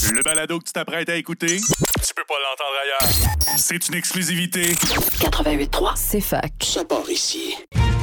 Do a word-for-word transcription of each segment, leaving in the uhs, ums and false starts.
Le balado que tu t'apprêtes à écouter, tu peux pas l'entendre ailleurs. C'est une exclusivité. quatre-vingt-huit trois, c'est fac. Ça part ici.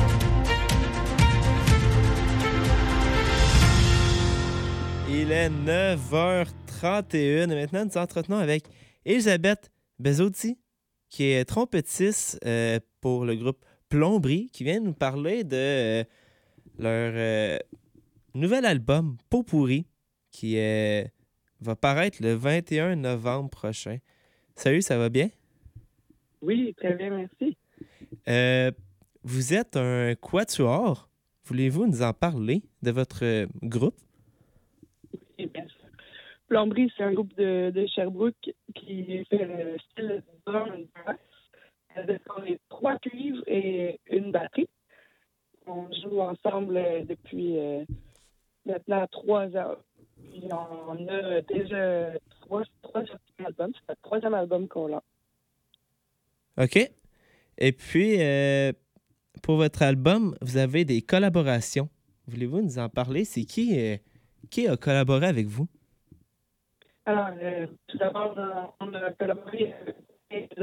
Il est neuf heures trente et une et maintenant nous entretenons avec Elisabeth Bezzotti, qui est trompettiste euh, pour le groupe Plomberie, qui vient nous parler de euh, leur euh, nouvel album Pot pourri, qui euh, va paraître le vingt et un novembre prochain. Salut, ça va bien? Oui, très bien, merci. Euh, vous êtes un quatuor. Voulez-vous nous en parler de votre euh, groupe? Oui, bien sûr. Plomberie, c'est un groupe de, de Sherbrooke qui fait le style de drum and bass. On est trois cuivres et une batterie. On joue ensemble depuis euh, maintenant trois ans. Puis on a déjà trois, trois albums. C'est le troisième album qu'on lance. OK. Et puis, euh, pour votre album, vous avez des collaborations. Voulez-vous nous en parler? C'est qui, euh, qui a collaboré avec vous? Alors, euh, tout d'abord, on a collaboré avec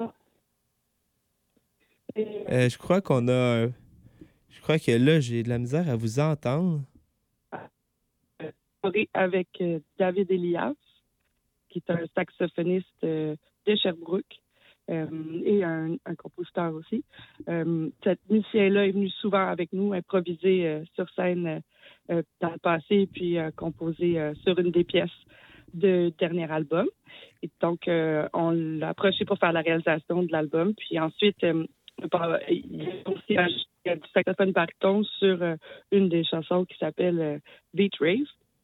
euh, Je crois qu'on a... Je crois que là, j'ai de la misère à vous entendre. Avec euh, David Elias, qui est un saxophoniste euh, de Sherbrooke euh, et un, un compositeur aussi. Euh, cette musicien-là est venu souvent avec nous improviser euh, sur scène euh, dans le passé, puis euh, composer euh, sur une des pièces du dernier album. Et donc, euh, on l'a approché pour faire la réalisation de l'album. Puis ensuite, euh, il y a aussi un, il y a du saxophone baryton sur euh, une des chansons qui s'appelle euh, Beat Rave.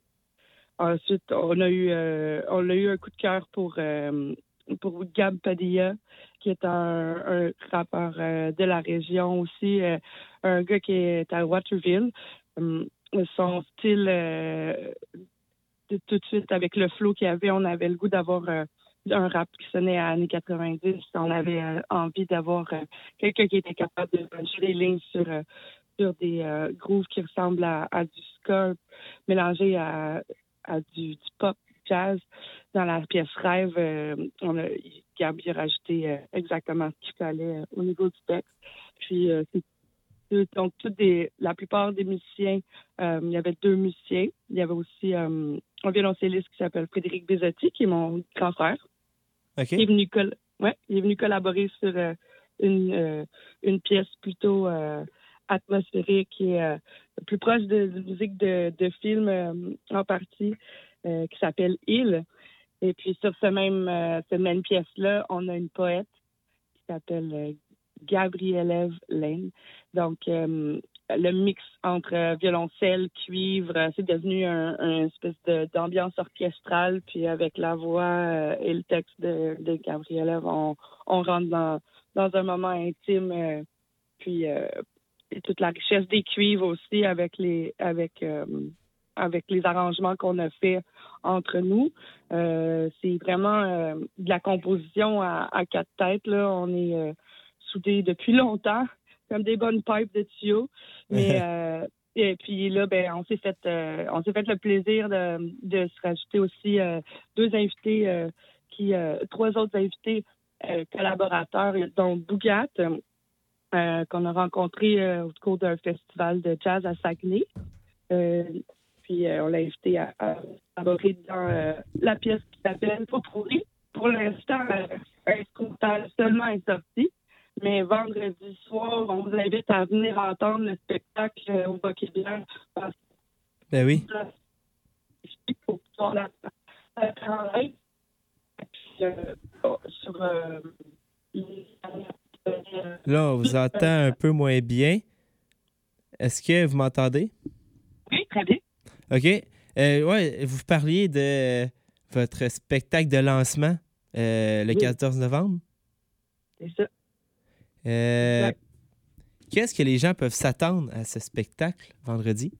Ensuite, on a eu euh, on a eu un coup de cœur pour euh, pour Gab Padilla, qui est un, un rappeur euh, de la région aussi, euh, un gars qui est à Waterville. Um, son style, euh, de, tout de suite avec le flow qu'il y avait, on avait le goût d'avoir euh, un rap qui sonnait à années quatre-vingt-dix. On avait euh, envie d'avoir euh, quelqu'un qui était capable de puncher les lignes sur euh, sur des euh, grooves qui ressemblent à, à du ska mélangé à à du, du pop jazz. Dans la pièce Rêve, euh, on a, Gabi a rajouté euh, exactement ce qu'il fallait euh, au niveau du texte. Puis, euh, c'est, donc, toutes des, la plupart des musiciens, euh, il y avait deux musiciens. Il y avait aussi euh, un violoncelliste qui s'appelle Frédéric Bezzotti, qui est mon grand frère. OK. Il est venu, col- ouais, il est venu collaborer sur euh, une, euh, une pièce plutôt euh, atmosphérique et euh, plus proche de, de musique de, de film euh, en partie, euh, qui s'appelle Il. Et puis sur ce même, euh, cette même pièce-là, on a une poète qui s'appelle euh, Gabrielle Lane. Donc, euh, le mix entre euh, violoncelle, cuivre, euh, c'est devenu un, un espèce de, d'ambiance orchestrale. Puis avec la voix euh, et le texte de, de Gabrielle, on, on rentre dans, dans un moment intime. Euh, puis euh, et toute la richesse des cuivres aussi avec les avec euh, avec les arrangements qu'on a fait entre nous. Euh, c'est vraiment euh, de la composition à, à quatre têtes, là. On est euh, soudés depuis longtemps, comme des bonnes pipes de tuyaux. Mais euh, et puis là, ben on s'est fait euh, on s'est fait le plaisir de, de se rajouter aussi euh, deux invités euh, qui euh, trois autres invités euh, collaborateurs, dont Bougat. Euh, qu'on a rencontré euh, au cours d'un festival de jazz à Saguenay. Euh, puis euh, on l'a invité à, à collaborer dans euh, la pièce qui s'appelle Pot pourri. Pour l'instant, euh, un instrumental seulement est sorti. Mais vendredi soir, on vous invite à venir entendre le spectacle euh, au Bocquet-Bière. Ben oui. Il faut pouvoir la faire sur euh, Là, on vous entend un peu moins bien. Est-ce que vous m'entendez? Oui, très bien. OK. Euh, ouais, vous parliez de votre spectacle de lancement euh, le Oui. quatorze novembre. C'est ça. Euh, Exact. qu'est-ce que les gens peuvent s'attendre à ce spectacle vendredi?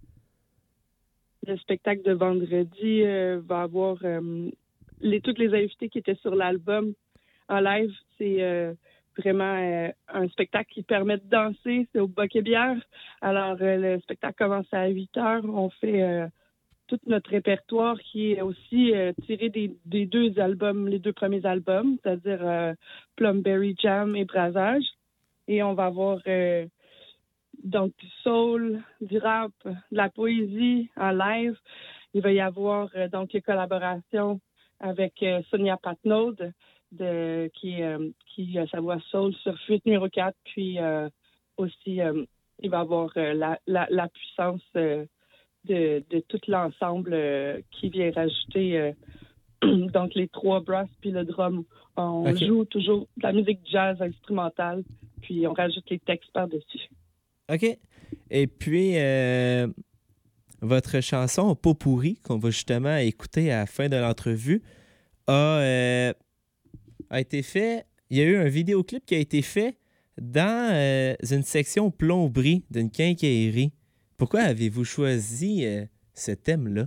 Le spectacle de vendredi euh, va avoir euh, les, toutes les invités qui étaient sur l'album en live. C'est euh, vraiment euh, un spectacle qui permet de danser. C'est au Bocquet-Bière. Alors, euh, le spectacle commence à huit heures. On fait euh, tout notre répertoire qui est aussi euh, tiré des, des deux albums, les deux premiers albums, c'est-à-dire euh, Plumberry Jam et Brassage. Et on va avoir euh, donc du soul, du rap, de la poésie en live. Il va y avoir euh, donc les collaborations avec euh, Sonia Patnaud, de, qui, euh, qui a sa voix soul sur Fuite numéro quatre. Puis euh, aussi, euh, il va y avoir euh, la, la, la puissance euh, de, de tout l'ensemble euh, qui vient rajouter euh, donc les trois brasses puis le drum. On Okay. joue toujours de la musique jazz instrumentale, puis on rajoute les textes par-dessus. OK. Et puis, euh, votre chanson Pot pourri, qu'on va justement écouter à la fin de l'entrevue, a, euh, a été fait. Il y a eu un vidéoclip qui a été fait dans euh, une section plomberie d'une quincaillerie. Pourquoi avez-vous choisi euh, ce thème-là?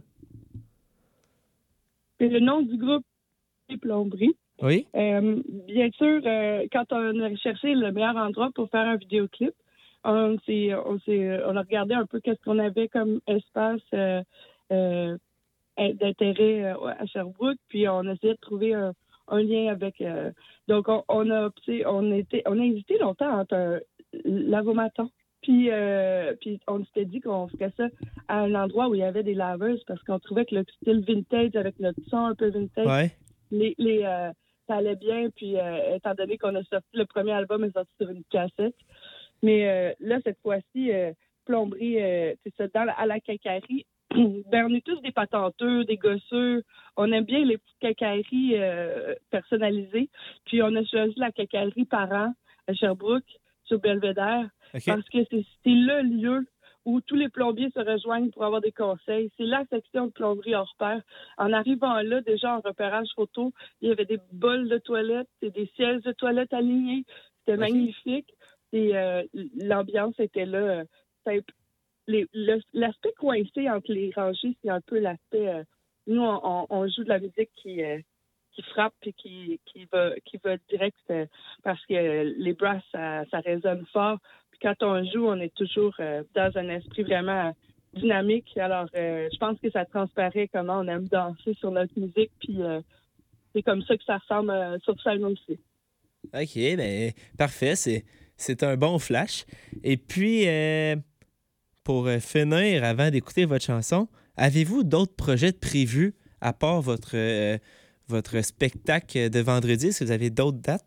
C'est le nom du groupe, c'est Plomberie. Oui? Euh, bien sûr, euh, quand on a cherché le meilleur endroit pour faire un vidéoclip, on, s'est, on, s'est, on a regardé un peu qu'est-ce qu'on avait comme espace euh, euh, d'intérêt euh, à Sherbrooke, puis on a essayé de trouver un, un lien avec... Euh, donc, on, on a on, était, on a hésité longtemps entre un lavomaton, puis, euh, puis on s'était dit qu'on ferait ça à un endroit où il y avait des laveuses parce qu'on trouvait que le style vintage, avec notre son un peu vintage, Ouais. les, les, euh, ça allait bien, puis euh, étant donné qu'on a sorti le premier album, est sorti sur une cassette. Mais euh, là, cette fois-ci, euh, Plomberie, euh, c'est ça, dans la, à la quincaillerie, ben, on est tous des patenteux, des gosseux. On aime bien les petites quincailleries euh, personnalisées. Puis on a choisi la quincaillerie Parent à Sherbrooke, sur Belvédère, OK. parce que c'est, c'est le lieu où tous les plombiers se rejoignent pour avoir des conseils. C'est la section de plomberie hors pair. En arrivant là, déjà en repérage photo, il y avait des bols de toilettes et des sièges de toilettes alignés. C'était OK. magnifique. Et euh, l'ambiance était là. Euh, simple. Les, le, l'aspect coincé entre les rangées, c'est un peu l'aspect... Euh, nous, on, on joue de la musique qui... Euh, qui frappe et qui, qui, va, qui va direct euh, parce que les brasses, ça, ça résonne fort. Puis quand on joue, on est toujours euh, dans un esprit vraiment dynamique. Alors, euh, je pense que ça transparaît comment on aime danser sur notre musique. Puis euh, c'est comme ça que ça ressemble euh, sur scène aussi. OK, bien, parfait. C'est, c'est un bon flash. Et puis, euh, pour euh, finir, avant d'écouter votre chanson, avez-vous d'autres projets de prévus à part votre... Euh, votre spectacle de vendredi? Est-ce que vous avez d'autres dates?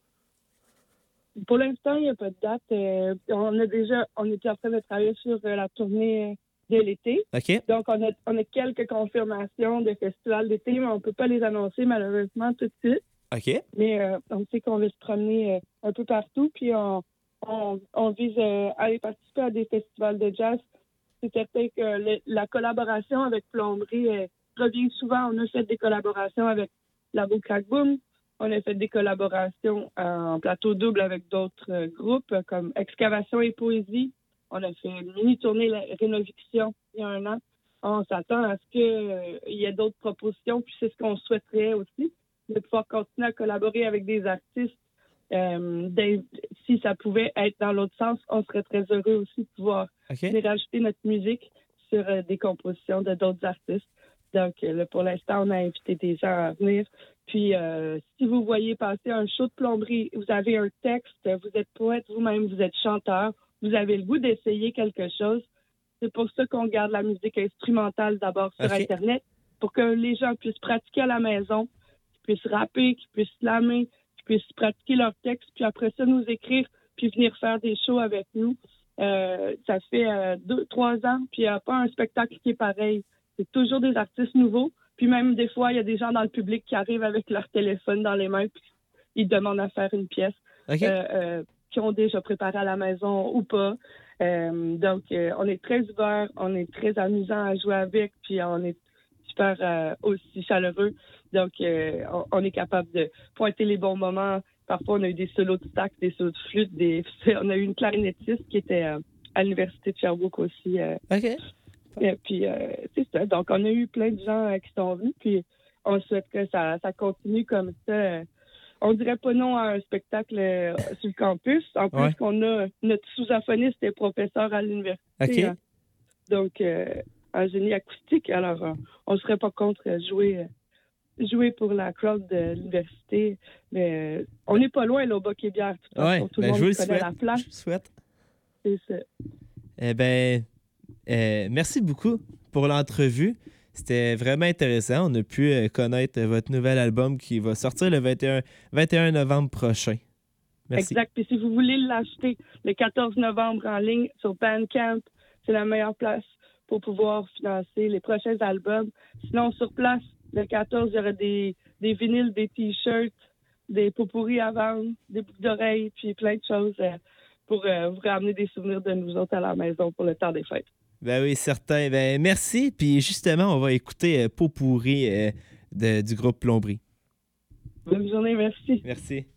Pour l'instant, il n'y a pas de date. Euh, on a déjà, on était en train de travailler sur euh, la tournée de l'été. OK. Donc, on a, on a quelques confirmations de festivals d'été, mais on ne peut pas les annoncer malheureusement tout de suite. OK. Mais euh, on sait qu'on va se promener euh, un peu partout, puis on, on, on vise euh, à aller participer à des festivals de jazz. C'est certain que le, la collaboration avec Plomberie euh, revient souvent. On a fait des collaborations avec la Beau Crack Boom. On a fait des collaborations en plateau double avec d'autres euh, groupes euh, comme Excavation et Poésie. On a fait une mini-tournée la Rénoviction il y a un an. On s'attend à ce qu'il euh, y ait d'autres propositions, puis c'est ce qu'on souhaiterait aussi, de pouvoir continuer à collaborer avec des artistes. Euh, si ça pouvait être dans l'autre sens, on serait très heureux aussi de pouvoir OK. de rajouter notre musique sur euh, des compositions de d'autres artistes. Donc, euh, là, pour l'instant, on a invité des gens à venir. Puis, euh, si vous voyez passer un show de plomberie, vous avez un texte, vous êtes poète vous-même, vous êtes chanteur, vous avez le goût d'essayer quelque chose, c'est pour ça qu'on garde la musique instrumentale d'abord sur OK. Internet, pour que les gens puissent pratiquer à la maison, qu'ils puissent rapper, qu'ils puissent slammer, qu'ils puissent pratiquer leur texte, puis après ça, nous écrire, puis venir faire des shows avec nous. Euh, ça fait euh, deux, trois ans, puis il n'y a pas un spectacle qui est pareil. C'est toujours des artistes nouveaux. Puis même des fois, il y a des gens dans le public qui arrivent avec leur téléphone dans les mains puis ils demandent à faire une pièce OK. euh, euh, qu'ils ont déjà préparée à la maison ou pas. Euh, donc, euh, on est très ouverts, on est très amusant à jouer avec, puis on est super euh, aussi chaleureux. Donc, euh, on, on est capable de pointer les bons moments. Parfois, on a eu des solos de sax, des solos de flûte. Des... On a eu une clarinettiste qui était euh, à l'Université de Sherbrooke aussi. Euh, OK. Et puis, euh, c'est ça. Donc, on a eu plein de gens euh, qui sont venus, puis on souhaite que ça, ça continue comme ça. Euh, on dirait pas non à un spectacle euh, sur le campus. En plus, Ouais. qu'on a notre sous-aphoniste et professeur à l'université. OK. hein. Donc, euh, en génie acoustique. Alors, euh, on ne serait pas contre jouer, euh, jouer pour la crowd de l'université. Mais euh, on n'est pas loin, là, au Boc-et-Bière. Tout, Ouais, tout ben, le monde je vous le connaît souhaite. la place. Je vous le souhaite. C'est ça. Eh ben, euh, merci beaucoup pour l'entrevue. C'était vraiment intéressant. On a pu euh, connaître votre nouvel album qui va sortir le vingt et un, vingt et un novembre prochain. Merci. Exact. Et si vous voulez l'acheter le quatorze novembre en ligne sur Bandcamp, c'est la meilleure place pour pouvoir financer les prochains albums. Sinon, sur place, le quatorze, il y aura des, des vinyles, des t-shirts, des pot-pourris à vendre, des boucles d'oreilles, puis plein de choses euh, pour euh, vous ramener des souvenirs de nous autres à la maison pour le temps des fêtes. Ben oui, certain. Ben merci. Puis justement, on va écouter euh, Pot pourri euh, de- du groupe Plomberie. Bonne journée, merci. Merci.